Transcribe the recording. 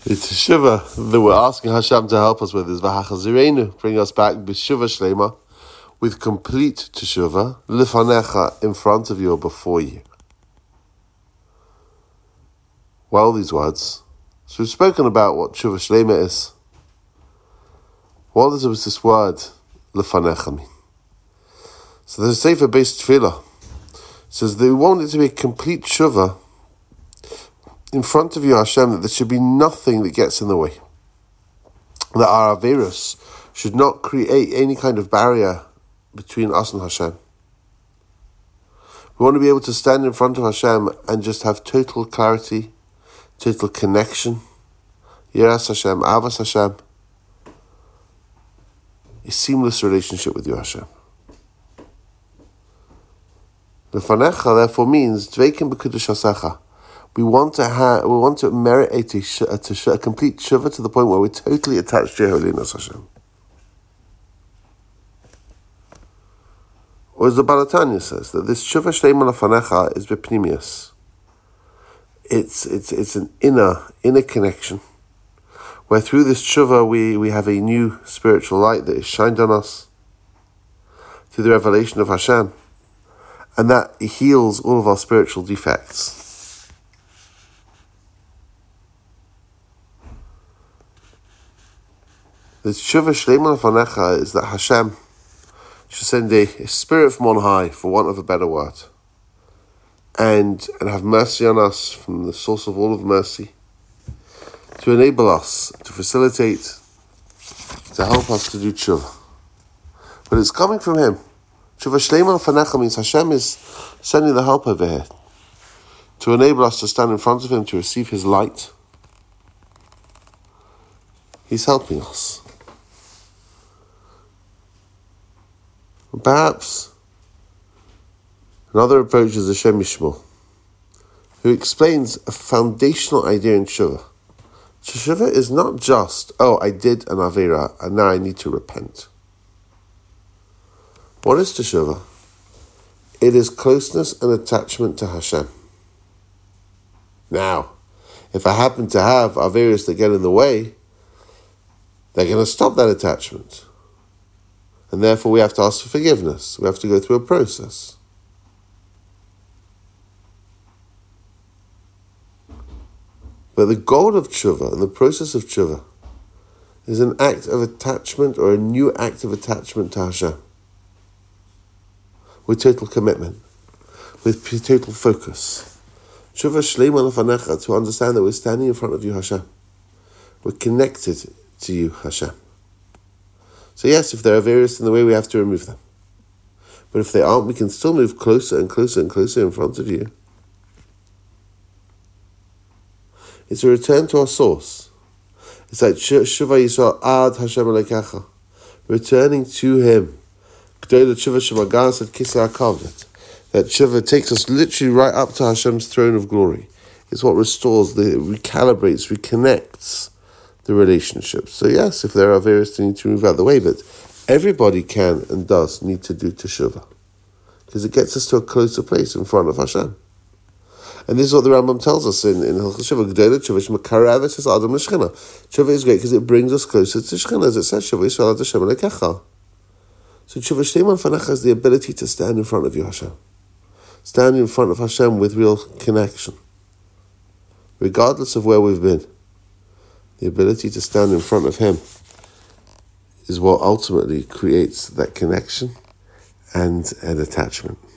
The teshuvah that we're asking Hashem to help us with is v'hachazirenu, bring us back b'shuvah shlema, with complete teshuvah, lifanecha, in front of you or before you. Well, these words. So we've spoken about what teshuvah shlema is. What does this word lifanecha mean? So there's a sefer-based tefillah. It says that we want it to be a complete teshuvah in front of you, Hashem, that there should be nothing that gets in the way. That our averus should not create any kind of barrier between us and Hashem. We want to be able to stand in front of Hashem and just have total clarity, total connection. Yiras Hashem, Avas Hashem. A seamless relationship with you, Hashem. Lefanecha therefore means dveikim b'kiddush hasecha. We want to merit a complete teshuvah to the point where we're totally attached to your holiness, Hashem. Or as the Baal HaTanya says, that this teshuvah shleima lefanecha is b'pnimius. It's an inner connection, where through this teshuvah we have a new spiritual light that is shined on us through the revelation of Hashem, and that heals all of our spiritual defects. The teshuvah shleima lefanecha is that Hashem should send a spirit from on high, for want of a better word, and have mercy on us from the source of all of mercy, to enable us, to facilitate, to help us to do teshuvah. But it's coming from Him. Teshuvah shleima lefanecha means Hashem is sending the help over here to enable us to stand in front of Him, to receive His light. He's helping us. Perhaps another approach is Hashem Yishmor, who explains a foundational idea in teshuvah. Teshuvah is not just, I did an avera and now I need to repent. What is teshuvah? It is closeness and attachment to Hashem. Now, if I happen to have averas that get in the way, they're going to stop that attachment. And therefore we have to ask for forgiveness. We have to go through a process. But the goal of teshuvah and the process of teshuvah is an act of attachment, or a new act of attachment to Hashem, with total commitment, with total focus. Teshuvah shleima lefanecha, to understand that we're standing in front of you, Hashem. We're connected to you, Hashem. So yes, if there are various in the way, we have to remove them. But if they aren't, we can still move closer and closer and closer in front of you. It's a return to our source. It's like Shuvah Yisrael ad Hashem Elokecha, returning to Him. That Shuvah takes us literally right up to Hashem's throne of glory. It's what restores, recalibrates, reconnects the relationship. So yes, if there are various things need to move out of the way, but everybody can and does need to do teshuvah, because it gets us to a closer place in front of Hashem. And this is what the Rambam tells us in Hilchos Shuvah. Teshuvah is great because it brings us closer to Shechina, as it says, Shuvah Yisrael ad Hashem Elokecha. So teshuvah shleima lefanecha is the ability to stand in front of you, Hashem. Stand in front of Hashem with real connection, regardless of where we've been. The ability to stand in front of Him is what ultimately creates that connection and an attachment.